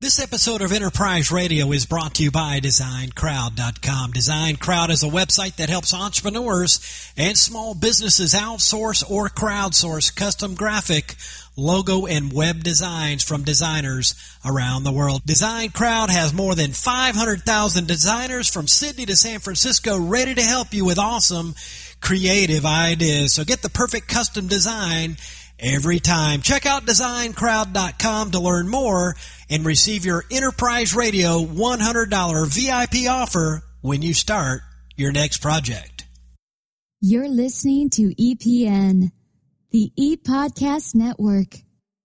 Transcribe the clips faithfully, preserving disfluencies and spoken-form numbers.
This episode of Enterprise Radio is brought to you by Design Crowd dot com. Design Crowd is a website that helps entrepreneurs and small businesses outsource or crowdsource custom graphic, logo, and web designs from designers around the world. Design Crowd has more than five hundred thousand designers from Sydney to San Francisco ready to help you with awesome creative ideas. So get the perfect custom design every time. Check out Design Crowd dot com to learn more and receive your Enterprise Radio one hundred dollars V I P offer when you start your next project. You're listening to E P N, the E-Podcast Network.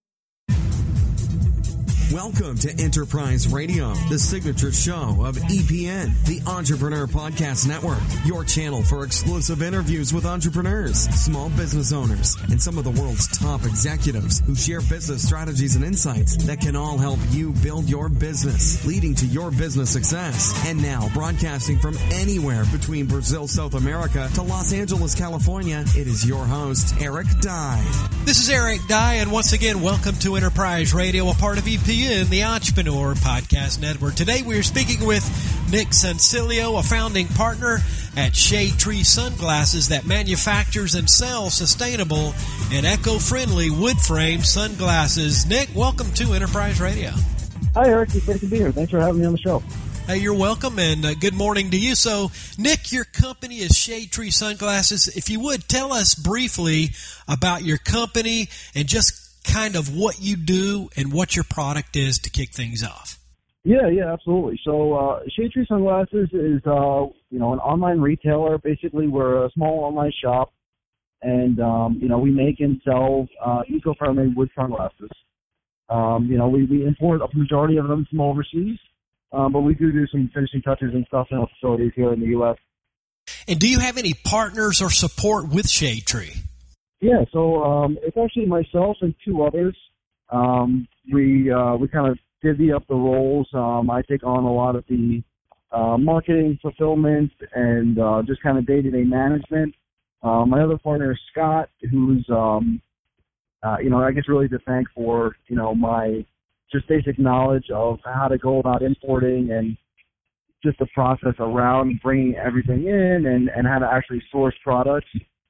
Welcome to Enterprise Radio, the signature show of E P N, the Entrepreneur Podcast Network, your channel for exclusive interviews with entrepreneurs, small business owners, and some of the world's top executives who share business strategies and insights that can all help you build your business, leading to your business success. And now, broadcasting from anywhere between Brazil, South America to Los Angeles, California, it is your host, Eric Dye. This is Eric Dye, and once again, welcome to Enterprise Radio, a part of E P N. In the Entrepreneur Podcast Network. Today we are speaking with Nick Sancilio, a founding partner at Shade Tree Sunglasses that manufactures and sells sustainable and eco-friendly wood frame sunglasses. Nick, welcome to Enterprise Radio. Hi, Eric. It's great to be here. Thanks for having me on the show. Hey, you're welcome, and uh, good morning to you. So, Nick, your company is Shade Tree Sunglasses. If you would, tell us briefly about your company and just kind of what you do and what your product is to kick things off. Yeah, yeah, absolutely. So uh, Shade Tree Sunglasses is, uh, you know, an online retailer. Basically, we're a small online shop, and, um, you know, we make and sell uh, eco-friendly wood sunglasses. Um, you know, we, we import a majority of them from overseas, um, but we do do some finishing touches and stuff in our facilities here in the U S. And do you have any partners or support with Shade Tree? Yeah, so um, it's actually myself and two others. Um, we uh, we kind of divvy up the roles. Um, I take on a lot of the uh, marketing, fulfillment, and uh, just kind of day-to-day management. Uh, my other partner is Scott, who's, um, uh, you know, I guess really to thank for, you know, my just basic knowledge of how to go about importing and just the process around bringing everything in and, and how to actually source products.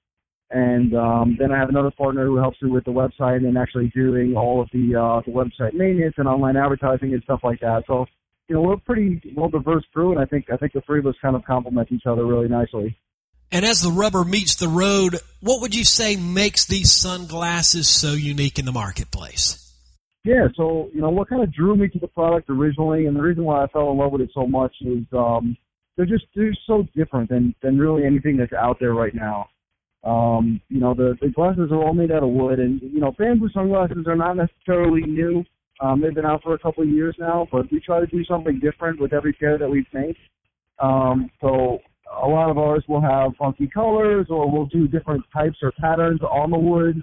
And um, then I have another partner who helps me with the website and actually doing all of the uh, the website maintenance and online advertising and stuff like that. So, you know, we're a pretty well diverse crew, and I think I think the three of us kind of complement each other really nicely. And as the rubber meets the road, what would you say makes these sunglasses so unique in the marketplace? Yeah, so, you know, what kind of drew me to the product originally, and the reason why I fell in love with it so much is um, they're just they're so different than, than really anything that's out there right now. Um, you know, the, the glasses are all made out of wood, and, you know, bamboo sunglasses are not necessarily new. Um, they've been out for a couple of years now, but we try to do something different with every pair that we make. Um, so a lot of ours will have funky colors, or we'll do different types or patterns on the wood.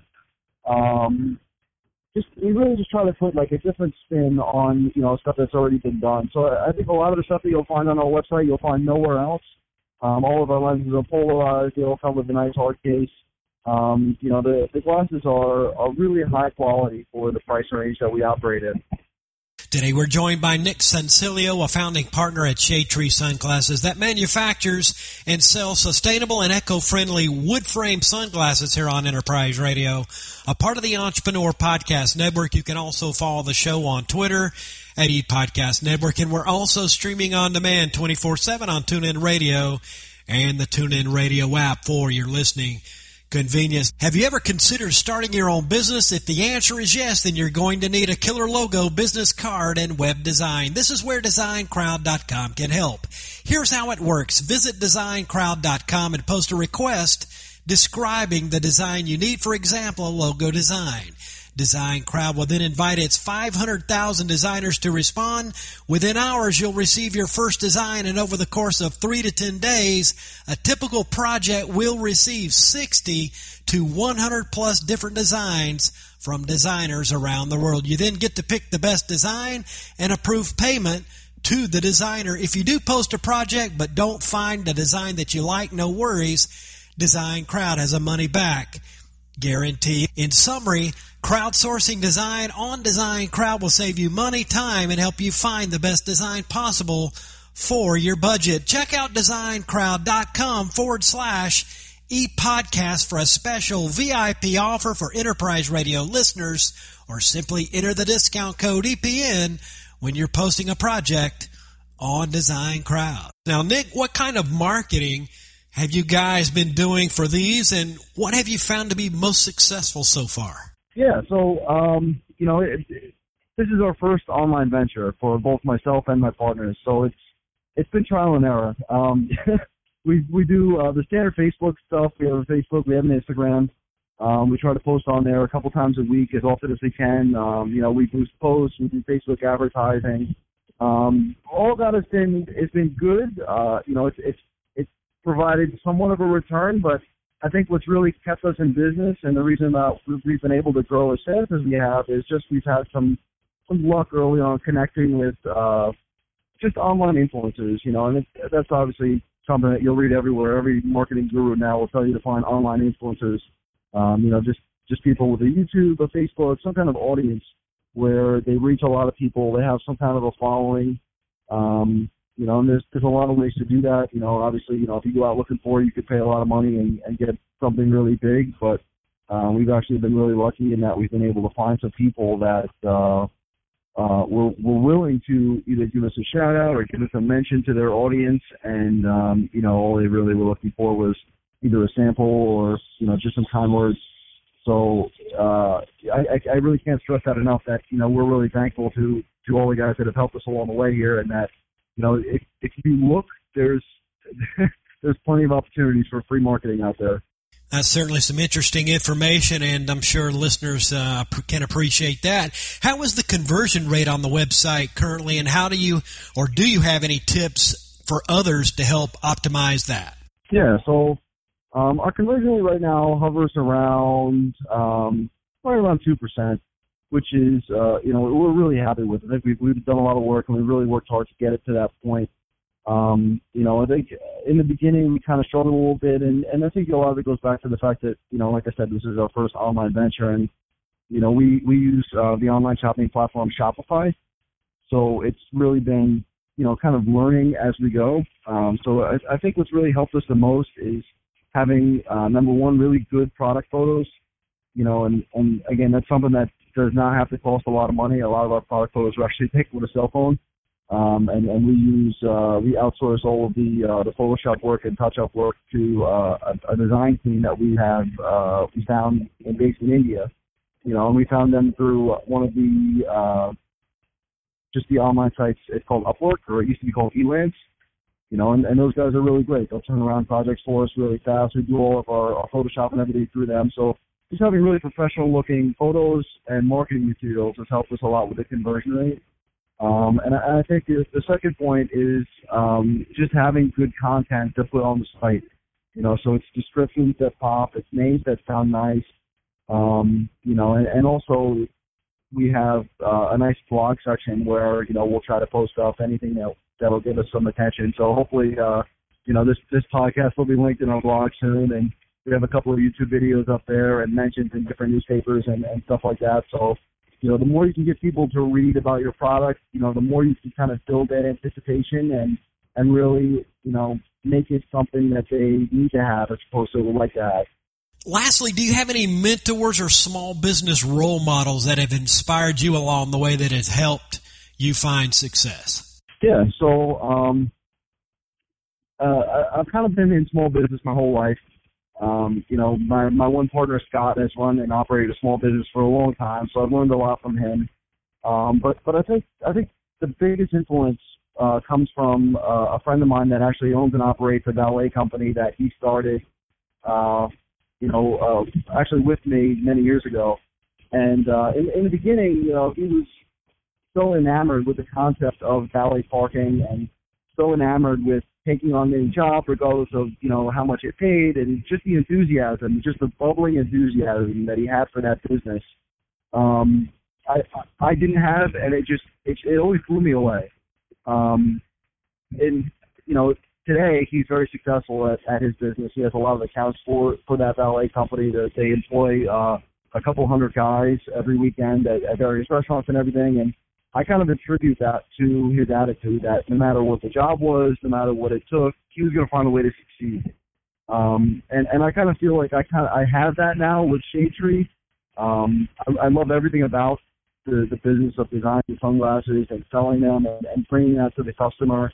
Um, just we really just try to put, like, a different spin on, you know, stuff that's already been done. So I think a lot of the stuff that you'll find on our website, you'll find nowhere else. Um, all of our lenses are polarized. They all come with a nice hard case. Um, you know, the, the glasses are, are really high quality for the price range that we operate in. Today we're joined by Nick Sancilio, a founding partner at Shade Tree Sunglasses that manufactures and sells sustainable and eco-friendly wood frame sunglasses here on Enterprise Radio, a part of the Entrepreneur Podcast Network. You can also follow the show on Twitter at E-Podcast Network, and we're also streaming on demand twenty-four seven on TuneIn Radio and the TuneIn Radio app for your listening convenience. Have you ever considered starting your own business? If the answer is yes, then you're going to need a killer logo, business card, and web design. This is where Design Crowd dot com can help. Here's how it works. Visit Design Crowd dot com and post a request describing the design you need. For example, a logo design. Design Crowd will then invite its five hundred thousand designers to respond. Within hours, you'll receive your first design, and over the course of three to ten days, a typical project will receive sixty to one hundred plus different designs from designers around the world. You then get to pick the best design and approve payment to the designer. If you do post a project but don't find the design that you like, no worries. Design Crowd has a money back guarantee. In summary, Crowdsourcing design on Design Crowd will save you money, time, and help you find the best design possible for your budget. Check out designcrowd.com forward slash e-podcast for a special V I P offer for Enterprise Radio listeners, or simply enter the discount code E P N when you're posting a project on Design Crowd. Now, Nick, what kind of marketing have you guys been doing for these, and what have you found to be most successful so far? Yeah, so, um, you know, it, it, this is our first online venture for both myself and my partners, so it's it's been trial and error. Um, we we do uh, the standard Facebook stuff. We have a Facebook, we have an Instagram. Um, we try to post on there a couple times a week, as often as we can. Um, you know, we boost posts, we do Facebook advertising. Um, all that has been has been good. Uh, you know, it's it's it's provided somewhat of a return, but I think what's really kept us in business and the reason that we've been able to grow as fast as we have is just we've had some some luck early on connecting with uh, just online influencers. You know, and it, that's obviously something that you'll read everywhere. Every marketing guru now will tell you to find online influencers. Um, you know, just, just people with a YouTube, a Facebook, some kind of audience where they reach a lot of people. They have some kind of a following. Um, you know, and there's there's a lot of ways to do that. You know, obviously, you know, if you go out looking for it, you could pay a lot of money and, and get something really big. But uh, we've actually been really lucky in that we've been able to find some people that uh, uh, were, were willing to either give us a shout out or give us a mention to their audience. And, um, you know, all they really were looking for was either a sample or, you know, just some kind words. So uh, I, I really can't stress that enough that, you know, we're really thankful to, to all the guys that have helped us along the way here, and that, you know, if, if you look, there's there's plenty of opportunities for free marketing out there. That's certainly some interesting information, and I'm sure listeners uh, can appreciate that. How is the conversion rate on the website currently, and how do you, or do you have any tips for others to help optimize that? Yeah, so Um, our conversion rate right now hovers around um, probably around two percent, which is, uh, you know, we're really happy with it. I think we've, we've done a lot of work, and we really worked hard to get it to that point. Um, you know, I think in the beginning we kind of struggled a little bit, and, and I think a lot of it goes back to the fact that, you know, like I said, this is our first online venture, and, you know, we, we use uh, the online shopping platform Shopify. So it's really been, you know, kind of learning as we go. Um, so I, I think what's really helped us the most is having, uh, number one, really good product photos, you know, and, and again, that's something that does not have to cost a lot of money. A lot of our product photos are actually taken with a cell phone, um, and, and we use, uh, we outsource all of the, uh, the Photoshop work and touch-up work to uh, a, a design team that we have, uh, we found in, based in India, you know, and we found them through one of the, uh, just the online sites. It's called Upwork, or it used to be called Elance. You know, and, and those guys are really great. They'll turn around projects for us really fast. We do all of our, our Photoshop and everything through them. So just having really professional-looking photos and marketing materials has helped us a lot with the conversion rate. Um, and, I, and I think the, the second point is um, just having good content to put on the site. You know, so it's descriptions that pop, it's names that sound nice. Um, you know, and, and also we have uh, a nice blog section where, you know, we'll try to post up anything that that'll give us some attention. So hopefully, uh, you know, this, this podcast will be linked in our blog soon, and we have a couple of YouTube videos up there and mentions in different newspapers and, and stuff like that. So, you know, the more you can get people to read about your product, you know, the more you can kind of build that anticipation and, and really, you know, make it something that they need to have as opposed to would like to have. Lastly, do you have any mentors or small business role models that have inspired you along the way that has helped you find success? Yeah, so um, uh, I, I've kind of been in small business my whole life. Um, you know, my, my one partner, Scott, has run and operated a small business for a long time, so I've learned a lot from him. Um, but but I think I think the biggest influence uh, comes from uh, a friend of mine that actually owns and operates a valet company that he started, uh, you know, uh, actually with me many years ago. And uh, in, in the beginning, you know, he was so enamored with the concept of valet parking and so enamored with taking on any job regardless of, you know, how much it paid, and just the enthusiasm, just the bubbling enthusiasm that he had for that business. Um, I, I didn't have, and it just, it, it always blew me away. Um, and, you know, today he's very successful at, at his business. He has a lot of accounts for, for that valet company that they employ, uh, a couple hundred guys every weekend at, at various restaurants and everything. And I kind of attribute that to his attitude that no matter what the job was, no matter what it took, he was going to find a way to succeed. Um, and, and I kind of feel like I kind of, I have that now with Shade Tree. Um, I, I love everything about the, the business of designing sunglasses and selling them and, and bringing that to the customer.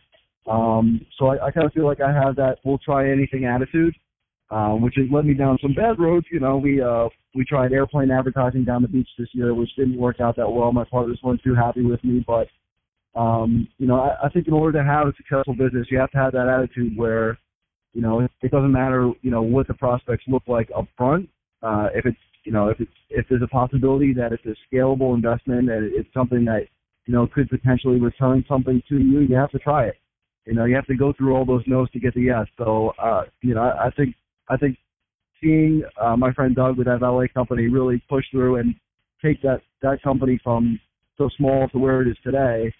Um, so I, I kind of feel like I have that we'll try anything attitude, um, which has led me down some bad roads. You know, we, uh, we tried airplane advertising down the beach this year, which didn't work out that well. My partners weren't too happy with me, but, um, you know, I, I think in order to have a successful business, you have to have that attitude where, you know, it, it doesn't matter, you know, what the prospects look like up front. Uh, if it's, you know, if it's, if there's a possibility that it's a scalable investment and it's something that, you know, could potentially return something to you, you have to try it. You know, you have to go through all those no's to get the yes. So, uh, you know, I, I think, I think seeing uh, my friend Doug with that valet company really push through and take that, that company from so small to where it is today,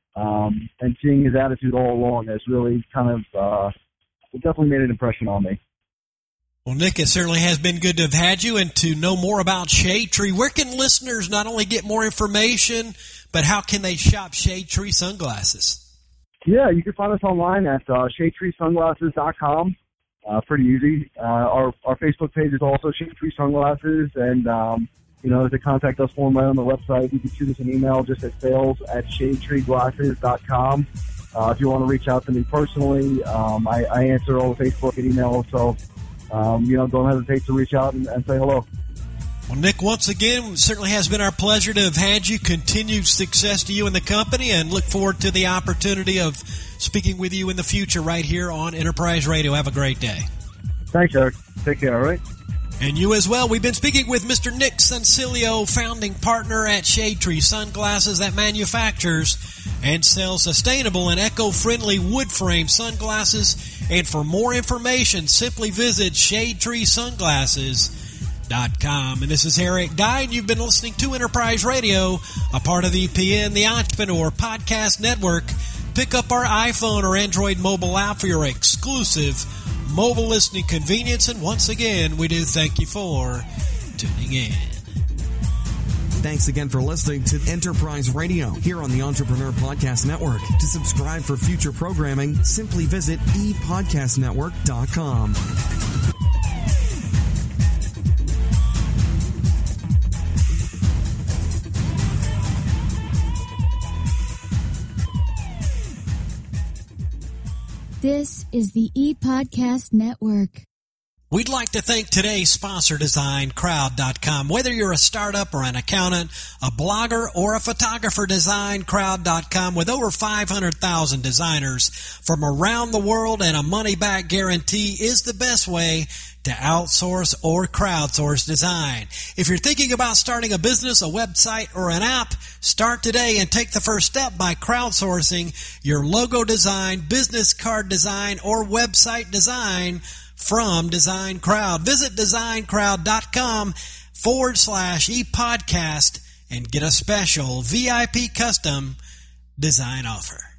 um, and seeing his attitude all along has really kind of, uh, it definitely made an impression on me. Well, Nick, it certainly has been good to have had you and to know more about Shade Tree. Where can listeners not only get more information, but how can they shop Shade Tree sunglasses? Yeah, you can find us online at uh, shade tree sunglasses dot com. Uh, pretty easy. Uh, our our Facebook page is also Shade Tree Sunglasses, and um, you know, there's a contact us form right on the website. You can shoot us an email just at sales at shade tree glasses dot com. Uh, if you want to reach out to me personally, um, I, I answer all the Facebook and email, so um, you know, don't hesitate to reach out and, and say hello. Well, Nick, once again, it certainly has been our pleasure to have had you. Continued success to you and the company, and look forward to the opportunity of speaking with you in the future right here on Enterprise Radio. Have a great day. Thanks, Eric. Take care, all right? And you as well. We've been speaking with Mister Nick Sencilio, founding partner at Shade Tree Sunglasses, that manufactures and sells sustainable and eco-friendly wood frame sunglasses. And for more information, simply visit shade tree sunglasses dot com. And this is Eric Dye, and you've been listening to Enterprise Radio, a part of E P N, the Entrepreneur Podcast Network. Pick up our iPhone or Android mobile app for your exclusive mobile listening convenience. And once again, we do thank you for tuning in. Thanks again for listening to Enterprise Radio here on the Entrepreneur Podcast Network. To subscribe for future programming, simply visit e podcast network dot com. This is the ePodcast Network. We'd like to thank today's sponsor, design crowd dot com. Whether you're a startup or an accountant, a blogger, or a photographer, design crowd dot com, with over five hundred thousand designers from around the world and a money-back guarantee, is the best way to outsource or crowdsource design. If you're thinking about starting a business, a website, or an app, start today and take the first step by crowdsourcing your logo design, business card design, or website design from Design Crowd. Visit design crowd dot com forward slash e-podcast and get a special V I P custom design offer.